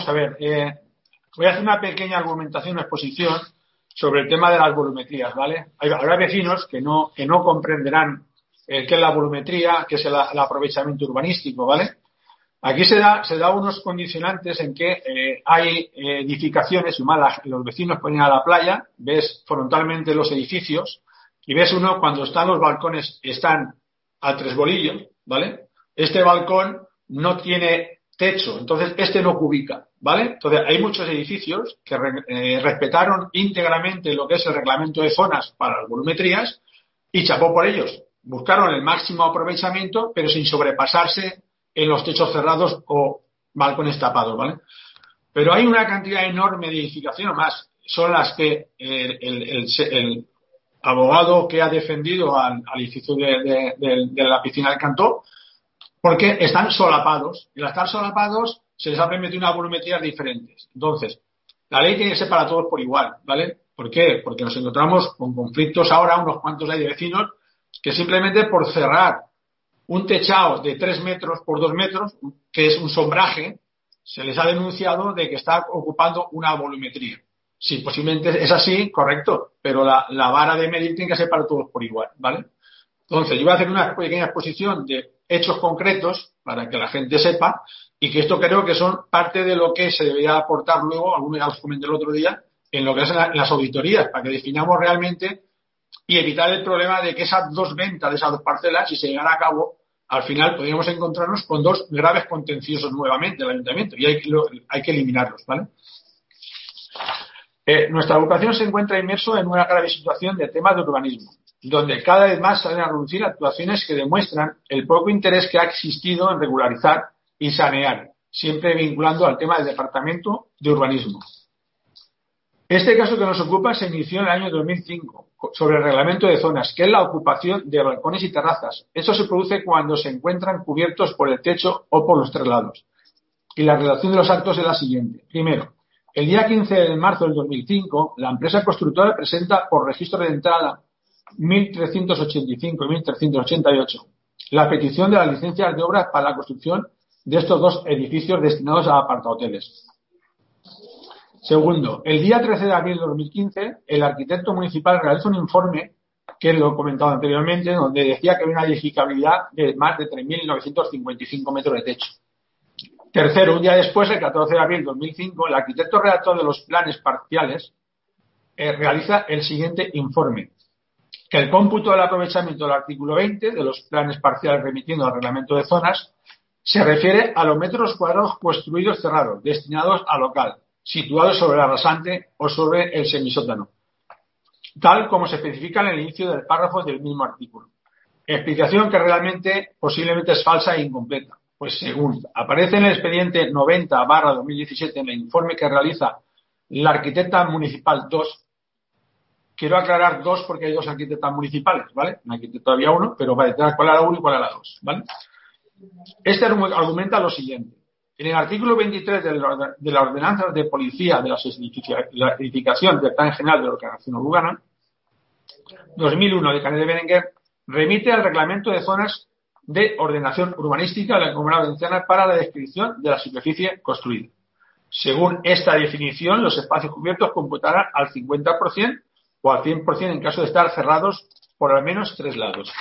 a ver, voy a hacer una pequeña argumentación, una exposición sobre el tema de las volumetrías, ¿vale? Habrá vecinos que no comprenderán qué es la volumetría, qué es el aprovechamiento urbanístico, ¿vale? Aquí se da unos condicionantes en que hay edificaciones, y más los vecinos ponen a la playa, ves frontalmente los edificios y ves uno cuando están los balcones, están a tres bolillos, ¿vale? Este balcón no tiene techo, entonces este no cubica, ¿vale? Entonces hay muchos edificios que respetaron íntegramente lo que es el reglamento de zonas para las volumetrías y chapó por ellos. Buscaron el máximo aprovechamiento, pero sin sobrepasarse en los techos cerrados o balcones tapados, ¿vale? Pero hay una cantidad enorme de edificaciones más, son las que el abogado que ha defendido al edificio de la piscina del Cantó, porque están solapados, y al estar solapados se les ha permitido unas volumetrías diferentes. Entonces, la ley tiene que ser para todos por igual, ¿vale? ¿Por qué? Porque nos encontramos con conflictos ahora, unos cuantos hay de vecinos, que simplemente por cerrar un techado de 3 metros por 2 metros, que es un sombraje, se les ha denunciado de que está ocupando una volumetría. Sí, posiblemente es así, correcto, pero la vara de medir tiene que ser para todos por igual, ¿vale? Entonces, yo voy a hacer una pequeña exposición de hechos concretos para que la gente sepa y que esto creo que son parte de lo que se debería aportar luego, algunos ya los comenté el otro día, en lo que es las auditorías, para que definamos realmente y evitar el problema de que esas dos ventas de esas dos parcelas, si se llegara a cabo, al final podríamos encontrarnos con dos graves contenciosos nuevamente del ayuntamiento y hay que eliminarlos, ¿vale? Nuestra agrupación se encuentra inmerso en una grave situación de temas de urbanismo, donde cada vez más salen a reducir actuaciones que demuestran el poco interés que ha existido en regularizar y sanear, siempre vinculando al tema del Departamento de Urbanismo. Este caso que nos ocupa se inició en el año 2005 sobre el reglamento de zonas, que es la ocupación de balcones y terrazas. Eso se produce cuando se encuentran cubiertos por el techo o por los tres lados. Y la relación de los actos es la siguiente. Primero, el día 15 de marzo del 2005, la empresa constructora presenta por registro de entrada 1385 y 1388 la petición de las licencias de obras para la construcción de estos dos edificios destinados a apartahoteles. Segundo, el día 13 de abril de 2015, el arquitecto municipal realizó un informe, que lo he comentado anteriormente, donde decía que había una edificabilidad de más de 3.955 metros de techo. Tercero, un día después, el 14 de abril de 2005, el arquitecto redactor de los planes parciales realiza el siguiente informe, que el cómputo del aprovechamiento del artículo 20 de los planes parciales remitiendo al reglamento de zonas se refiere a los metros cuadrados construidos cerrados, destinados a local, situados sobre la rasante o sobre el semisótano, tal como se especifica en el inicio del párrafo del mismo artículo. Explicación que realmente posiblemente es falsa e incompleta. Pues según aparece en el expediente 90/2017 en el informe que realiza la arquitecta municipal 2, quiero aclarar 2 porque hay 2 arquitectas municipales, ¿vale? En arquitecto había uno, pero para determinar cuál era la 1 y cuál era la 2, ¿vale? Este argumenta lo siguiente. En el artículo 23 de la ordenanza de policía de la edificación del Plan General de la Ordenación Urbana 2001 de Canet de Berenguer remite al reglamento de zonas de ordenación urbanística de la Comunidad Valenciana para la descripción de la superficie construida. Según esta definición, los espacios cubiertos computarán al 50% o al 100% en caso de estar cerrados por al menos 3 lados.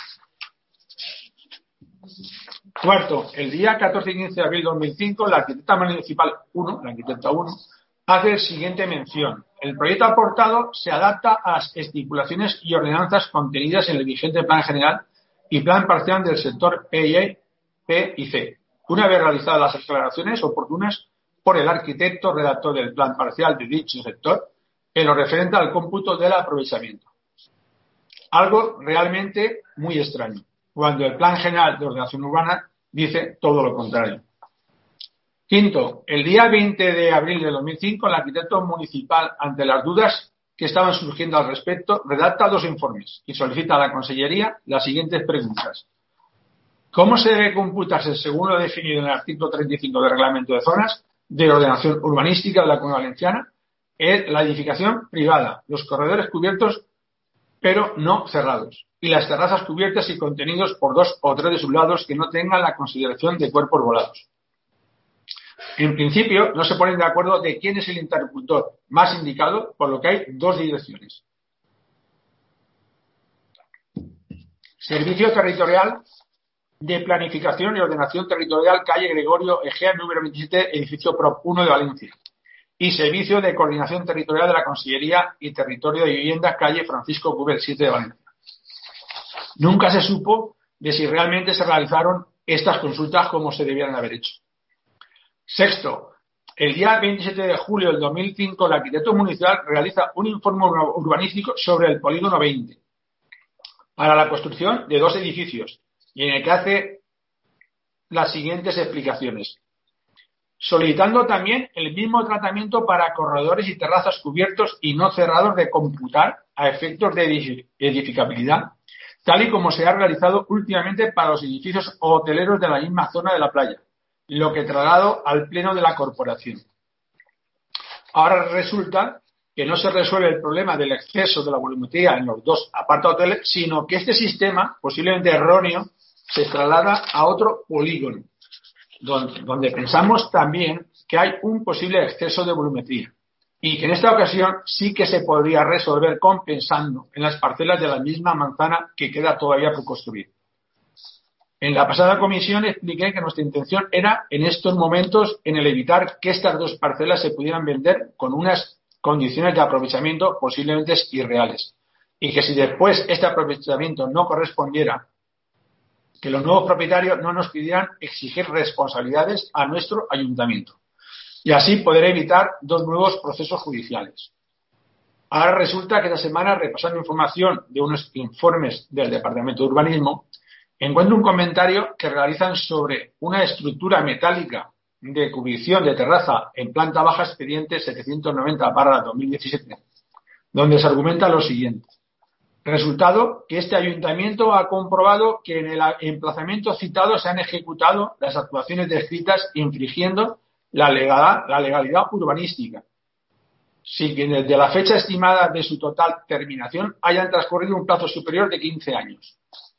Cuarto, el día 14 y 15 de abril de 2005, la arquitecta municipal 1, la arquitecta 1, hace el siguiente mención. El proyecto aportado se adapta a las estipulaciones y ordenanzas contenidas en el vigente Plan General y Plan Parcial del sector P y C, una vez realizadas las aclaraciones oportunas por el arquitecto redactor del Plan Parcial de dicho sector en lo referente al cómputo del aprovechamiento. Algo realmente muy extraño, cuando el Plan General de Ordenación Urbana dice todo lo contrario. Quinto, el día 20 de abril de 2005, el arquitecto municipal, ante las dudas que estaban surgiendo al respecto, redacta 2 informes y solicita a la Consellería las siguientes preguntas. ¿Cómo se debe computarse, según lo definido en el artículo 35 del Reglamento de Zonas de Ordenación Urbanística de la Comunidad Valenciana? La edificación privada, los corredores cubiertos pero no cerrados, y las terrazas cubiertas y contenidos por 2 o 3 de sus lados que no tengan la consideración de cuerpos volados. En principio, no se ponen de acuerdo de quién es el interlocutor más indicado, por lo que hay dos direcciones. Servicio Territorial de Planificación y Ordenación Territorial, calle Gregorio Egea, número 27, edificio Prop 1 de Valencia. Y Servicio de Coordinación Territorial de la Consellería y Territorio de Vivienda, calle Francisco Cubel 7 de Valencia. Nunca se supo de si realmente se realizaron estas consultas como se debieran haber hecho. Sexto, el día 27 de julio del 2005, el arquitecto municipal realiza un informe urbanístico sobre el polígono 20 para la construcción de 2 edificios y en el que hace las siguientes explicaciones. Solicitando también el mismo tratamiento para corredores y terrazas cubiertos y no cerrados de computar a efectos de edificabilidad, tal y como se ha realizado últimamente para los edificios hoteleros de la misma zona de la playa, lo que trasladado al pleno de la corporación. Ahora resulta que no se resuelve el problema del exceso de la volumetría en los 2 apartahoteles, sino que este sistema, posiblemente erróneo, se traslada a otro polígono, donde pensamos también que hay un posible exceso de volumetría y que en esta ocasión sí que se podría resolver compensando en las parcelas de la misma manzana que queda todavía por construir. En la pasada comisión expliqué que nuestra intención era, en estos momentos, en el evitar que estas 2 parcelas se pudieran vender con unas condiciones de aprovechamiento posiblemente irreales y que si después este aprovechamiento no correspondiera, que los nuevos propietarios no nos pidieran exigir responsabilidades a nuestro ayuntamiento y así poder evitar 2 nuevos procesos judiciales. Ahora resulta que esta semana, repasando información de unos informes del Departamento de Urbanismo, encuentro un comentario que realizan sobre una estructura metálica de cubrición de terraza en planta baja, expediente 790/2017, donde se argumenta lo siguiente. Resultado que este ayuntamiento ha comprobado que en el emplazamiento citado se han ejecutado las actuaciones descritas infringiendo la legalidad urbanística, sin que desde la fecha estimada de su total terminación hayan transcurrido un plazo superior de 15 años.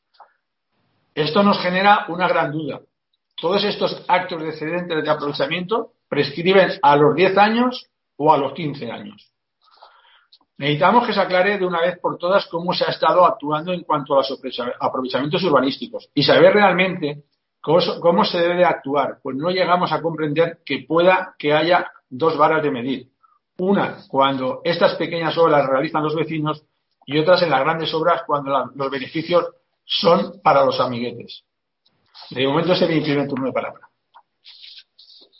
Esto nos genera una gran duda. ¿Todos estos actos de excedentes de aprovechamiento prescriben a los 10 años o a los 15 años? Necesitamos que se aclare de una vez por todas cómo se ha estado actuando en cuanto a los aprovechamientos urbanísticos y saber realmente cómo se debe de actuar, pues no llegamos a comprender que pueda que haya 2 varas de medir. Una, cuando estas pequeñas obras las realizan los vecinos y otras en las grandes obras cuando los beneficios son para los amiguetes. De momento ese es mi primer turno de palabra.